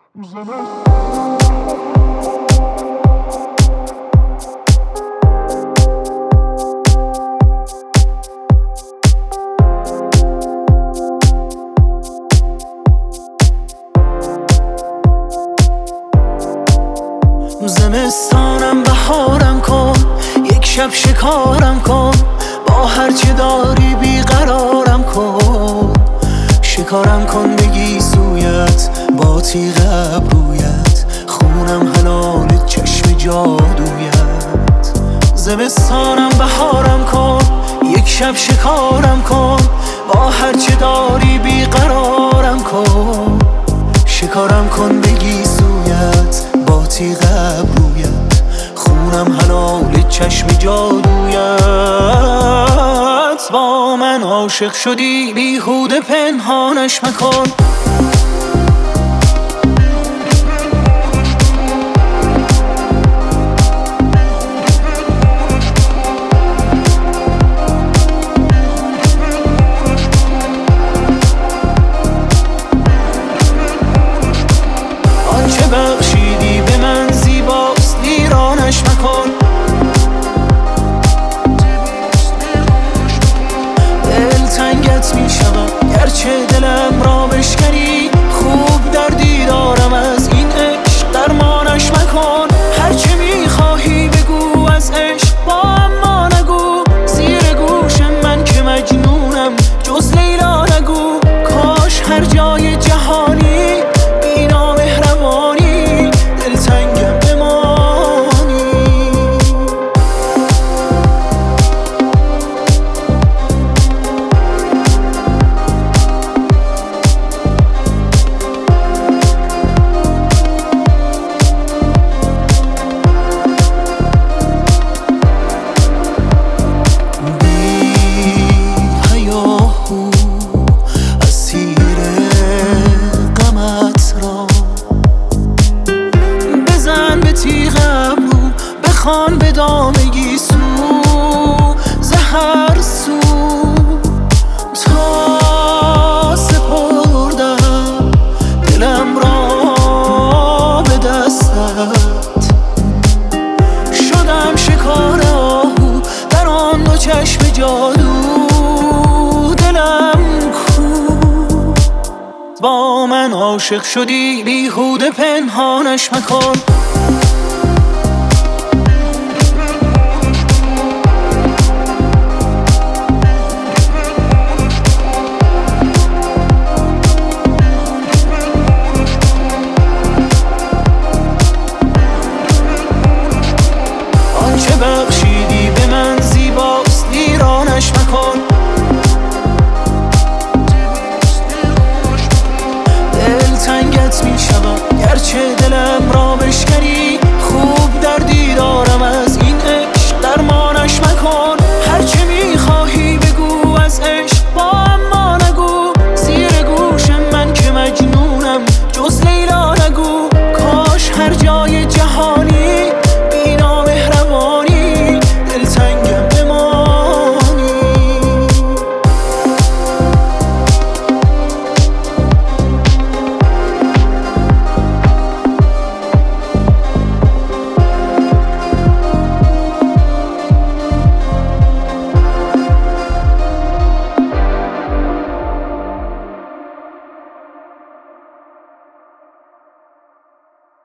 زمستانم بهارم کن، یک شب شکارم کن، با هرچه داری بیقرارم کن. شکارم کن بگی سویت با تیغ ابرویت، خونم حلال چشم جادویت. زمستانم بهارم کن، یک شب شکارم کن، با هرچه داری بیقرارم کن. شکارم کن بگی سویت با تیغ ابرویت، خونم حلال چشم جادویت. با من عاشق شدی بیهوده پنهانش مکن. آنچه بخشیدی به من زیباست ویرانش مکن. دلتنگت می شود گرچه دلم را بشکنی، خوب در دیدارم از این عشق درمانش مکن. هرچه می خواهی بگو از عشق با اما نگو، زیر گوش من که مجنونم جز لیلا نگو. کاش هر جای جهانی بی نامهربانی، دلتنگم بمانی. بخوان به دامگی سو زهر سو، تا سپردم دلم را به دستت. شدم شکار آهو در آن دو چشم جادو، دلم کو. با من عاشق شدی بیهوده پنهانش مکن.